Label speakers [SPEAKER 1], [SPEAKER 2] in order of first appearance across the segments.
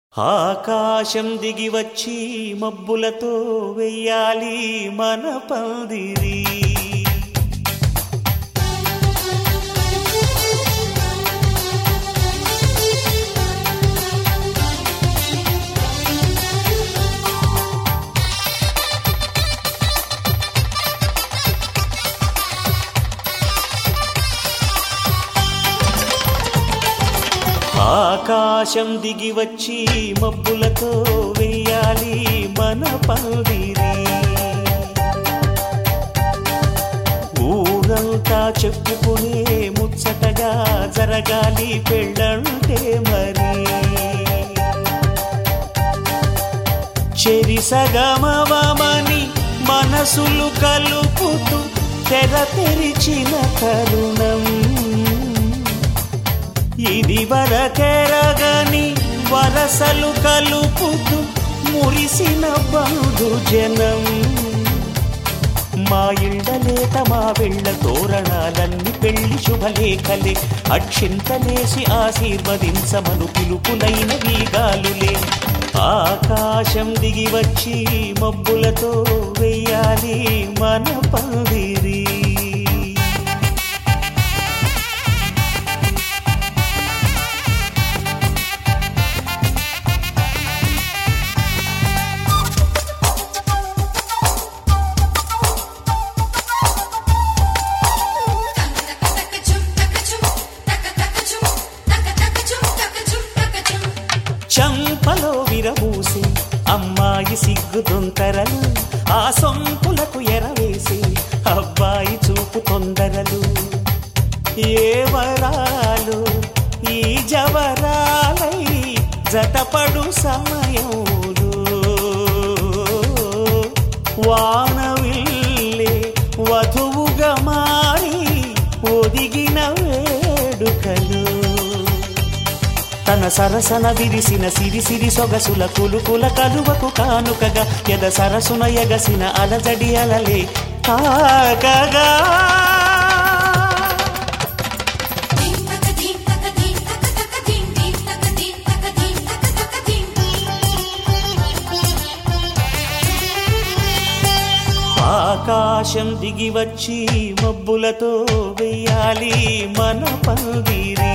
[SPEAKER 1] ఆకాశం దిగి వచ్చి మబ్బులతో వెయ్యాలి మన పందిరి. ఆకాశం దిగి వచ్చి మబ్బులతో వెయ్యాలి మన పందిరి. ఊరంతా చెప్పుకునే ముచ్చటగా జరగాలి పెళ్ళంటే మరి. చెరిసగమవమని మనసులు కలుపుతూ తెర తెరిచిన తరుణం ఇది వరకెరగని వరసలు కలుపుతూ మురిసిన బంధుజనం. మా ఇళ్ళలేత మా వెళ్ళ తోరణాలన్నీ పెళ్లి శుభలేఖలే. అక్షింతలేసి ఆశీర్వదించమను పిలుపులైన వీగాలులే. ఆకాశం దిగి వచ్చి మబ్బులతో వెయ్యాలి మన పందిరి. చంపలో విరబూసి అమ్మాయి సిగ్గు దొంతరలు, ఆ సొంపులకు ఎరవేసి అబ్బాయి చూపు తొందరలు. ఏ వరాలు ఈ జవరాలై జతపడు సమయంలో వానవిల్లే వధువుగా మారి ఒదిగిన వేడుకలు. తన సరసన విరిసిన సిరిసిరి సొగసుల కులుకుల కలువకు కానుకగా ఎద సరసున ఎగసిన అలజడి అలలే తాకగా. ఆకాశం దిగి వచ్చి మబ్బులతో వెయ్యాలి మన పందిరి.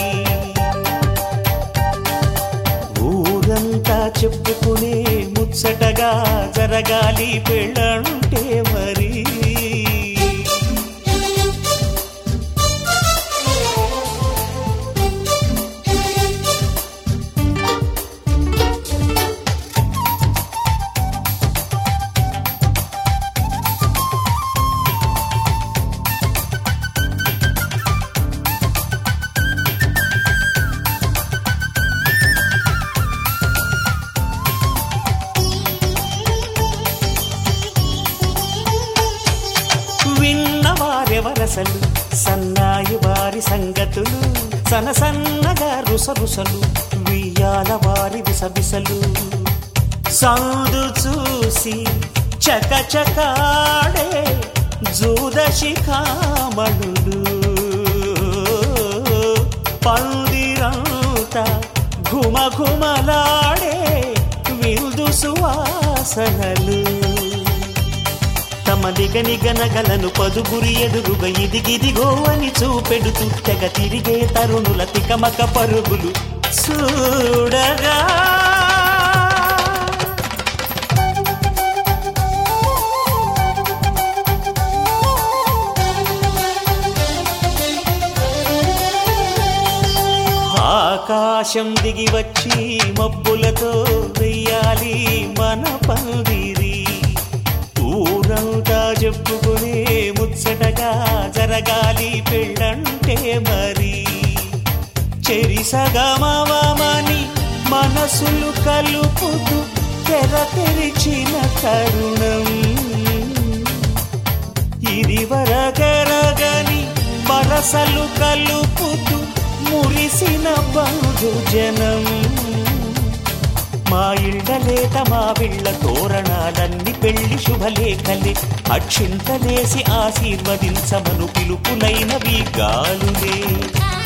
[SPEAKER 1] ఊరంతా చెప్పుకునే ముచ్చటగా జరగాలి పెళ్ళంటే మరి. విన్నవారెవరసలు సన్నాయి వారి సంగతులు, సనసన్నగా రుసరుసలు వియ్యాల వారి విసబిసలు. సౌదు చూసి చకచకాడే జూదశిఖామణులు, పందిరంతా ఘుమఘుమలాడే విందు సువాసనలు. తమ నిగనిగనగలను పదుగురి ఎదురుగా ఇదిగిదిగో అని చూపెడుతూ తెగ తిరిగే తరుణుల తికమక పరుగులు చూడగా. ఆకాశం దిగి వచ్చి మబ్బులతో వెయ్యాలి మన పందిరి. ఊరంతా చెప్పుకునే ముచ్చటగా జరగాలి పెళ్ళంటే మరి. చెరిసగమవమని మనసులు కలుపుతూ తెర తెరిచిన తరుణం ఇది వరకెరగని వరసలు కలుపుతూ మురిసిన బంధుజనం. మా ఇళ్ళలేత మా వెళ్ళ తోరణాలన్నీ పెళ్లి శుభలేఖలే. అక్షింతలేసి ఆశీర్వదించమను పిలుపులైనవి గాలులే.